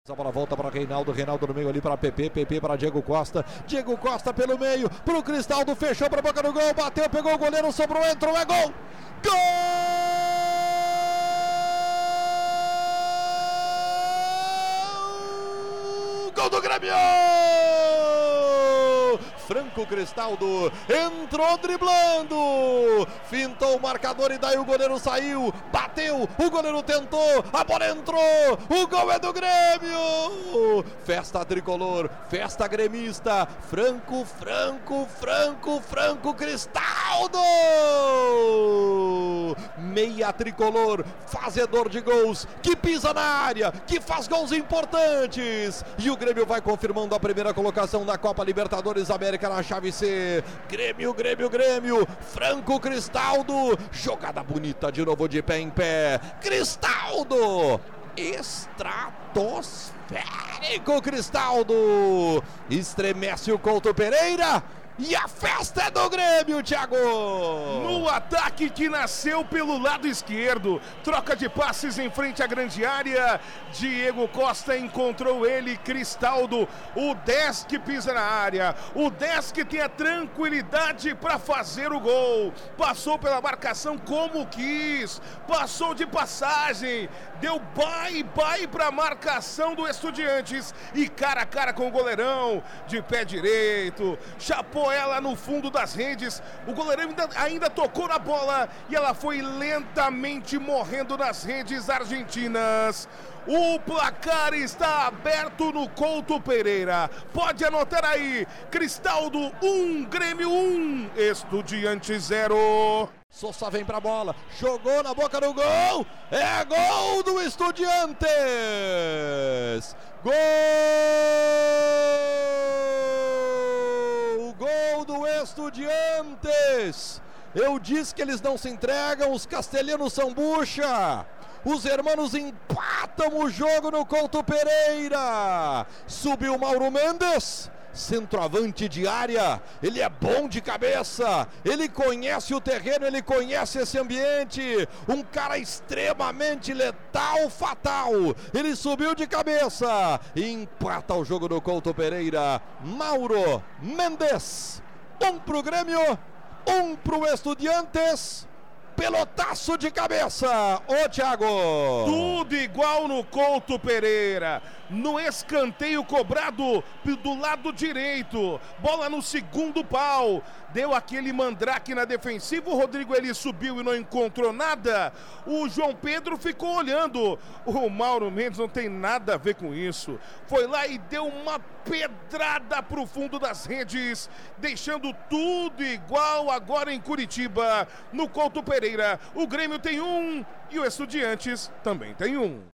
A bola volta para Reinaldo no meio ali para PP para Diego Costa pelo meio, para o Cristaldo, fechou para a boca do gol, bateu, pegou o goleiro, sobrou, entrou, é gol! Gol! Gol do Grêmio! Franco Cristaldo entrou driblando, fintou o marcador e daí o goleiro saiu, bateu, o goleiro tentou, a bola entrou, o gol é do Grêmio! Festa tricolor, festa gremista, Franco Cristaldo! Meia tricolor, fazedor de gols, que pisa na área, que faz gols importantes, e o Grêmio vai confirmando a primeira colocação da Copa Libertadores América na chave C. Grêmio, Franco Cristaldo, jogada bonita de novo de pé em pé, Cristaldo, estratosférico Cristaldo, estremece o Couto Pereira. E a festa é do Grêmio, Thiago! No ataque que nasceu pelo lado esquerdo, troca de passes em frente à grande área, Diego Costa encontrou ele, Cristaldo, o 10 que pisa na área, o 10 que tem a tranquilidade para fazer o gol, passou pela marcação como quis, passou de passagem, deu bye para a marcação do Estudiantes e cara a cara com o goleirão, de pé direito, chapou ela no fundo das redes, o goleirão ainda tocou na bola e ela foi lentamente morrendo nas redes argentinas. O placar está aberto no Couto Pereira, pode anotar aí, Cristaldo 1, Grêmio 1, Estudiantes 0. Sousa vem pra bola, jogou na boca do gol, é gol do Estudiantes! Gol do Estudiantes! Eu disse que eles não se entregam, os castelhanos são bucha! Os hermanos empatam o jogo no Couto Pereira! Subiu Mauro Mendes, centroavante de área, ele é bom de cabeça, ele conhece o terreno, ele conhece esse ambiente, um cara extremamente letal, fatal, ele subiu de cabeça e empata o jogo no Couto Pereira. Mauro Mendes, 1 pro Grêmio, 1 pro Estudiantes. Pelotaço de cabeça, ô Thiago! Tudo igual no Couto Pereira, no escanteio cobrado do lado direito, bola no segundo pau, deu aquele mandrake na defensiva, o Rodrigo ele subiu e não encontrou nada, o João Pedro ficou olhando, o Mauro Mendes não tem nada a ver com isso, foi lá e deu uma pedrada pro fundo das redes, deixando tudo igual agora em Curitiba, no Couto Pereira. O Grêmio tem 1 e o Estudiantes também tem 1.